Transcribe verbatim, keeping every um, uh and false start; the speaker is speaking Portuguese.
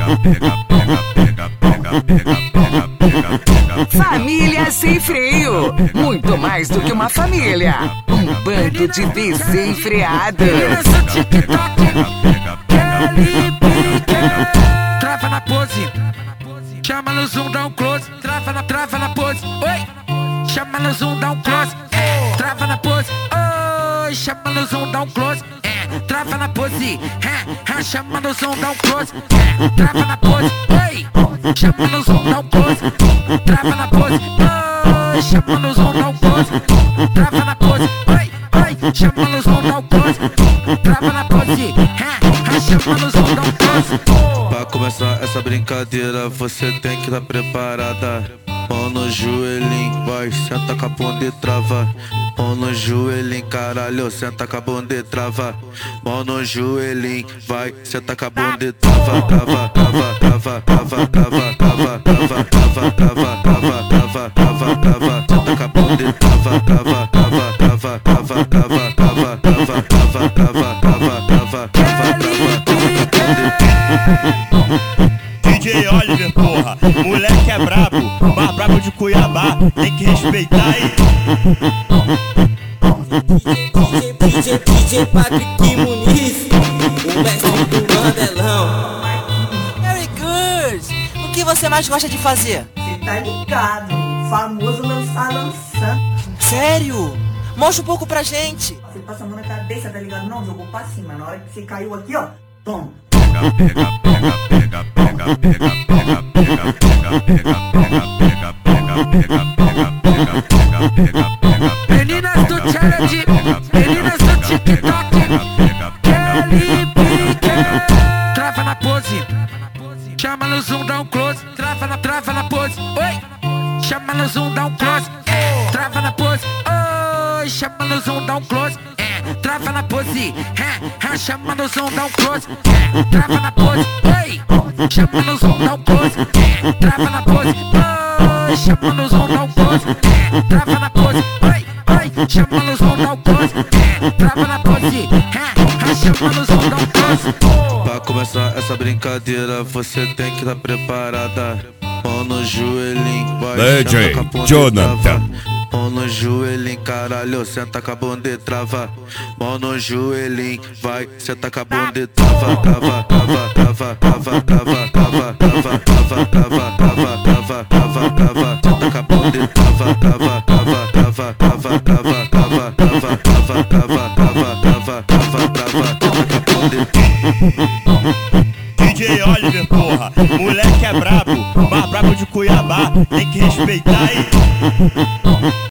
Família Sem Freio, muito mais do que uma família, um bando de desenfreados. Trava na pose, chama no zoom, dá um close. Trava na, trava na pose, oi. Chama no zoom, dá um close. É, trava na pose, oi. Chama no zoom, dá um close. É, trava na pose, é, é, chama no zoom, dá um close. É, trava na pose, oi. Chama no zoom, dá um close. Trava na pose, oi. Chama no zoom, dá um close. Trava na pose, oi, oi. Chama no zoom, dá um close. Trava na pose, é, é, chama no zoom, dá um close. Pra começar essa brincadeira, você tem que estar preparada. Mão no joelhinho, vai, senta com a bunda e trava. Mão no joelhinho, caralho, senta com a bunda e trava. Mão no joelhinho, vai, senta com a bunda e trava. Trava, trava, trava, trava, trava, trava, trava, trava, trava, trava, trava, trava, trava. Senta com a bunda e trava, trava, trava, trava, trava, trava, trava, trava, trava, trava, trava, trava, trava, D J Oliver, porra, moleque é brabo, mais brabo de Cuiabá, tem que respeitar aí. D J, D J Patrick Muniz, o mestre do Mandelão. Very good! O que você mais gosta de fazer? Cê tá ligado, o famoso lançar lançando. Sério? Mostra um pouco pra gente. Você passa a mão na cabeça, tá ligado? Não, jogou pra cima. Na hora que você caiu aqui, ó, toma. Meninas do challenge, meninas do TikTok, Kelly Pique. Trava na pose, chama no zoom, dá um close. Trava na, trava na pose, oi. Chama no zoom, dá um close. É, trava na pose, oi. Chama no zoom, dá um close. É, trava na pose, é, é, chama no zoom, dá um close. É, trava na pose, oi. Chama no zoom, dá um close. É, trava na pose, oi. Chama no zoom, dá um close. É, trava na pose, oi, oi. Chama no zoom, dá um close. É, trava na pose, é, é, chama no zoom, dá um close. Pra começar essa brincadeira, você tem que estar preparada. Mão no joelhinho, vai, D J Jonathan. Mão no joelhinho, caralho, senta com a bunda e trava. Mão no joelhinho, vai, senta com a bunda e trava. Trava, trava, trava, trava, trava, trava, trava, trava, trava, trava, trava, trava, trava. Senta com a bunda e trava, trava, trava, trava, trava, trava, trava, trava, trava, trava, trava, trava, trava, trava. Senta com a bunda e D J Oliver, porra, moleque é brabo, mais brabo de Cuiabá, tem que respeitar aí.